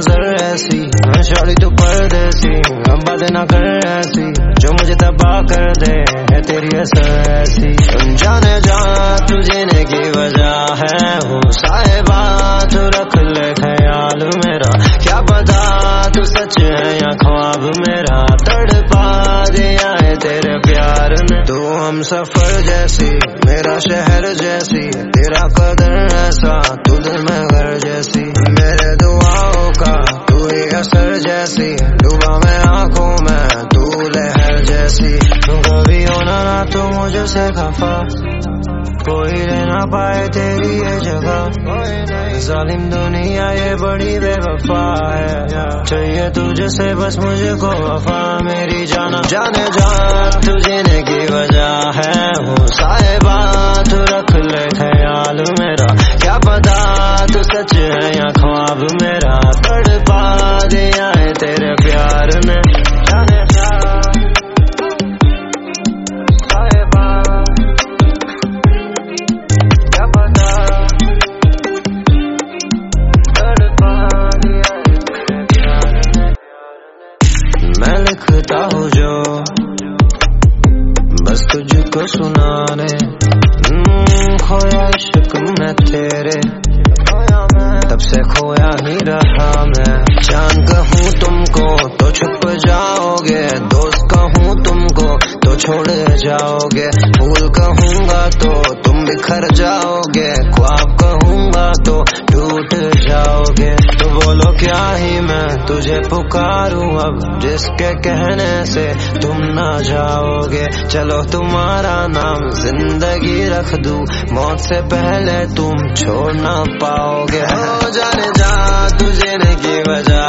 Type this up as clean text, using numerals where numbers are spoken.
नजर ऐसी, शौरी तू परदेसी, अब बातें ना कर ऐसी जो मुझे तबाह कर दे, है तेरी असर ऐसी। जाने जा तू जीने की वजह है, हो साहिबा तू रख ले ख्याल मेरा, क्या पता तू सच है या ख्वाब मेरा, तड़पा दिया है तेरे प्यार ने। तू हम सफर जैसी, मेरा शहर जैसी, तेरा कदर ऐसा, तू दिल में घर जैसी, मेरे दुआओं का तू ही असर जैसी, डूबा मैं आंखों में तू लहर जैसी। तू कभी होना ना तू मुझसे खफा, कोई रह ना पाए तेरी ये जगह, जालिम दुनिया ये बड़ी बेवफा है, चाहिए तुझसे बस मुझको वफा मेरी जाना। जाने जा तू जीने की वजह है, हो साहिबा तू रख ले ख्याल मेरा, क्या पता तू सच है या ख्वाब मेरा, तड़पा दिया है तेरे प्यार ने। जाने जा मैं लिखता हूँ जो बस तुझको सुनाने, खोया इश्क में तेरे, तब से खोया ही रहा मैं। जान कहूँ तुमको तो छुप जाओगे, दोस्त कहूँ तुमको तो छोड़ जाओगे, फूल कहूँगा तो तुम बिखर जाओगे, ख्वाब कहूँगा तो टूट जाओगे। तो बोलो क्या ही मैं तुझे पुकारूं अब, जिसके कहने से तुम ना जाओगे। चलो तुम्हारा नाम जिंदगी रख दूं, मौत से पहले तुम छोड़ ना पाओगे। हो जाने जा तू जीने की वजह